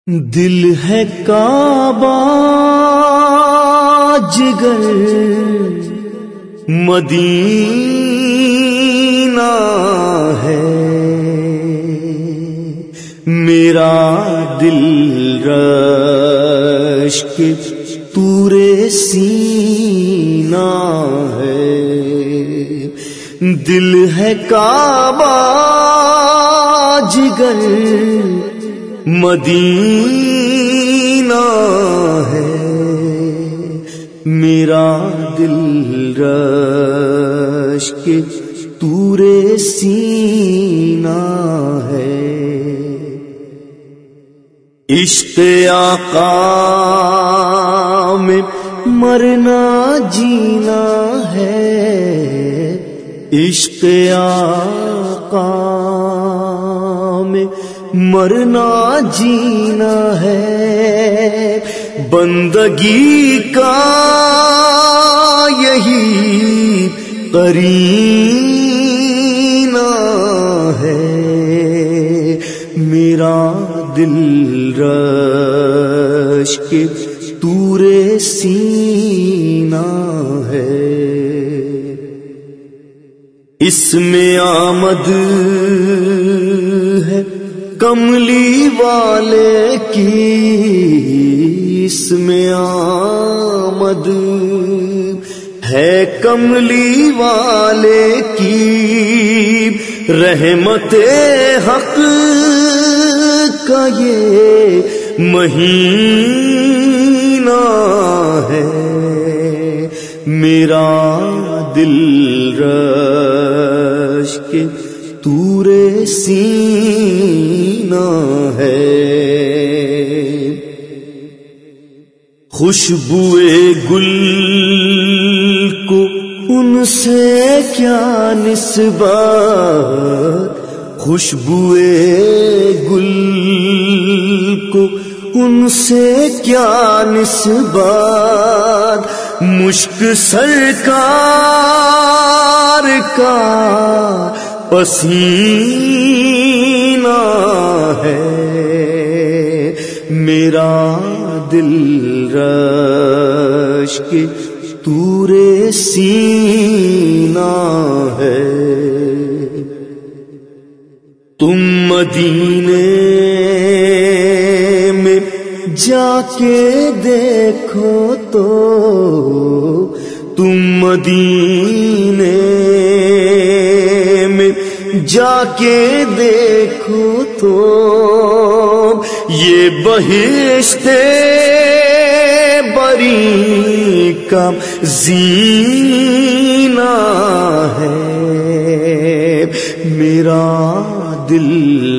دل ہے کعبہ جگر مدینہ ہے، میرا دل رشک طور سینہ ہے۔ دل ہے کعبہ جگر مدینہ ہے، میرا دل رشک طور سینہ ہے۔ عشق آقا میں مرنا جینا ہے، عشق آقا میں مرنا جینا ہے، بندگی کا یہی قرینہ ہے، میرا دل رشک طور سینہ ہے۔ اس میں آمد ہے کملی والے کی، اس میں آمد ہے کملی والے کی، رحمت حق کا یہ مہینہ ہے، میرا دل رشک طور سینہ ہے۔ خوشبوئے گل کو ان سے کیا نسبت، خوشبوئے گل کو ان سے کیا نسبت، مشک سرکار کا پسینہ ہے، میرا دل رشک طور سینہ ہے۔ تم مدینے میں جا کے دیکھو تو، تم مدینے میں جا کے دیکھو تو، یہ بہشت بری کا زینہ ہے، میرا دل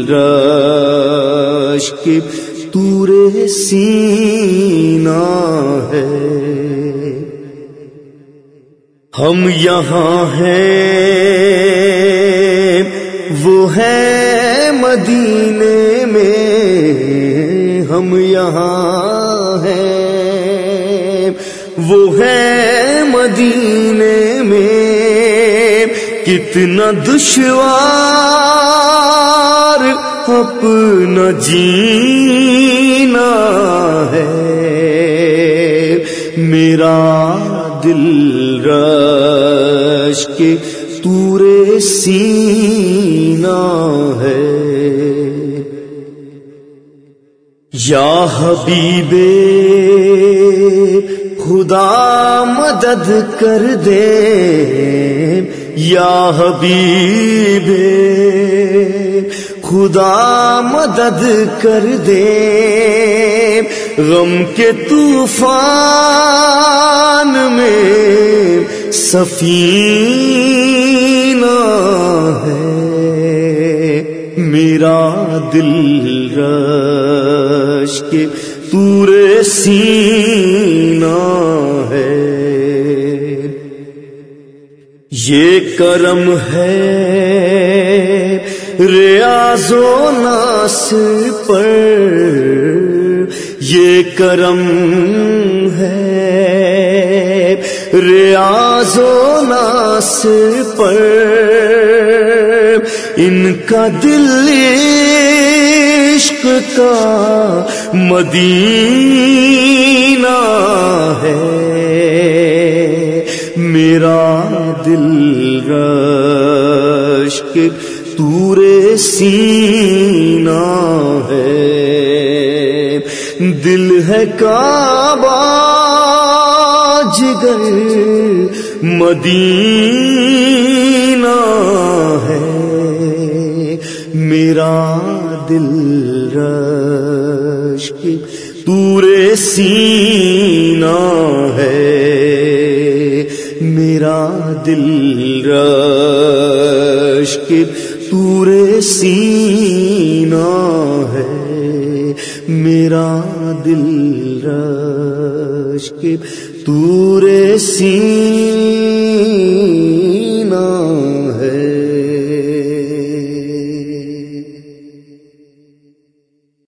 رشک طور سینہ ہے۔ ہم یہاں ہیں وہ ہے مدینے میں، ہم یہاں ہیں وہ ہے مدینے میں، کتنا دشوار اپنا جینا ہے، میرا دل رشک طور سینہ ہے۔ یا حبیب خدا مدد کر دے، یا حبیب خدا مدد کر دے، غم کے طوفان میں سفینہ ہے، میرا دل رشک طور سینہ ہے۔ یہ کرم ہے ریاض و ناصر پر، یہ کرم ہے ریاض و ناصر پر، ان کا دل عشق کا مدینہ ہے میرا دل رشک طور سینہ ہے دل ہے کعبہ جگر مدینہ ہے میرا دل رشک طور سینہ ہے میرا دل رشک طور سینہ ہے میرا دل رشک طور سینہ